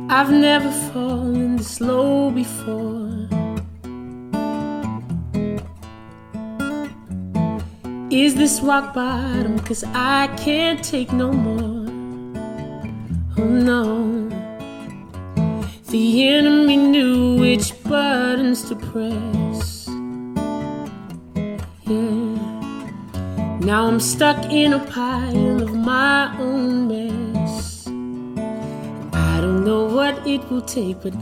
I've never fallen this low before. Is this rock bottom? 'Cause I can't take no more. Oh no. The enemy knew which buttons to press. Yeah. Now I'm stuck in a pile of my own mess. I don't know what it will take, but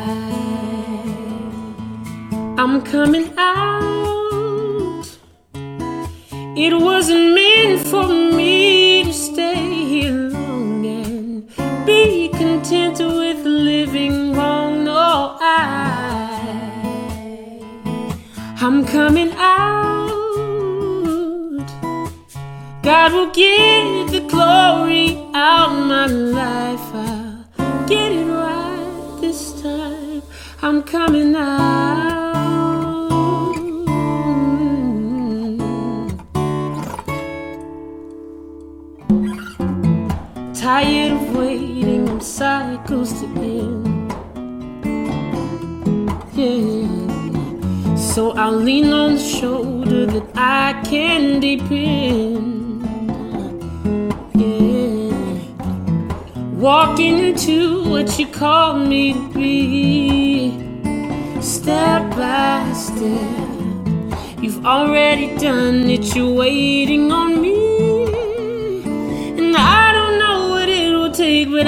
I'm coming out. It wasn't meant for me to stay here long and be content with living wrong. No, I'm coming out. God will get the glory out of my life. I'll get it right this time. I'm coming out. Tired of waiting on cycles to end. Yeah. So I'll lean on the shoulder that I can depend. Yeah. Walking into what you called me to be. Step by step. You've already done it, you're waiting on me. And I don't know what it will take, but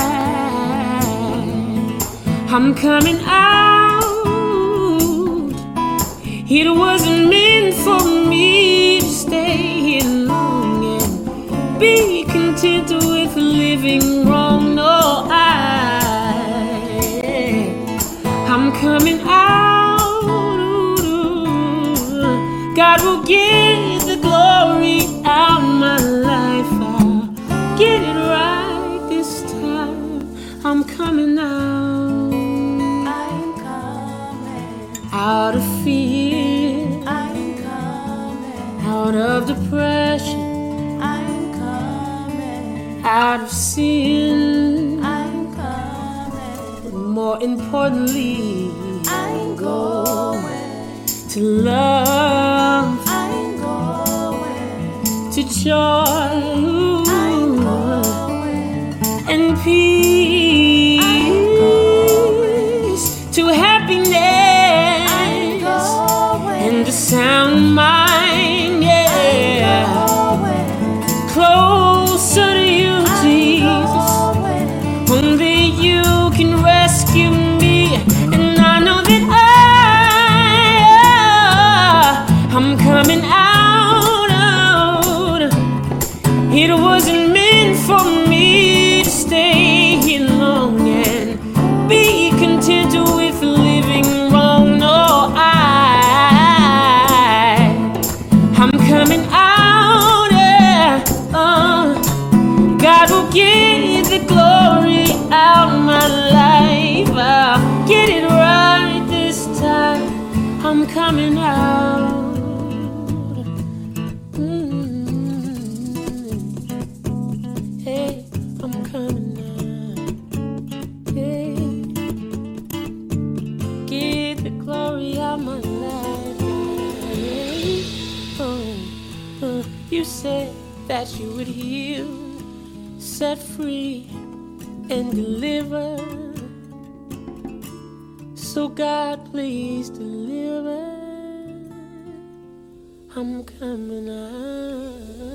I'm coming out. It wasn't meant for me to stay here long and be content with living wrong. No, I'm coming out. God will get the glory out of my life. I'll get it right this time. I'm coming out. I'm coming out of fear. I'm coming Out of depression. I'm coming Out of sin. I'm coming But more importantly, I'm going to love, I'm going to joy, I'm going and peace, to happiness, I'm going and a sound mind. Yeah, going closer to you, Jesus. Only you can rescue me, and I know that I'm coming out. It wasn't meant for me to stay here long and be content with living wrong. No, I'm coming out. God will get the glory out of my life. I'll get it right this time. I'm coming out. Hey, I'm coming out. Hey, get the glory out of my life. Hey, you said that you would heal, set free, and deliver. So God, please deliver. I'm coming out.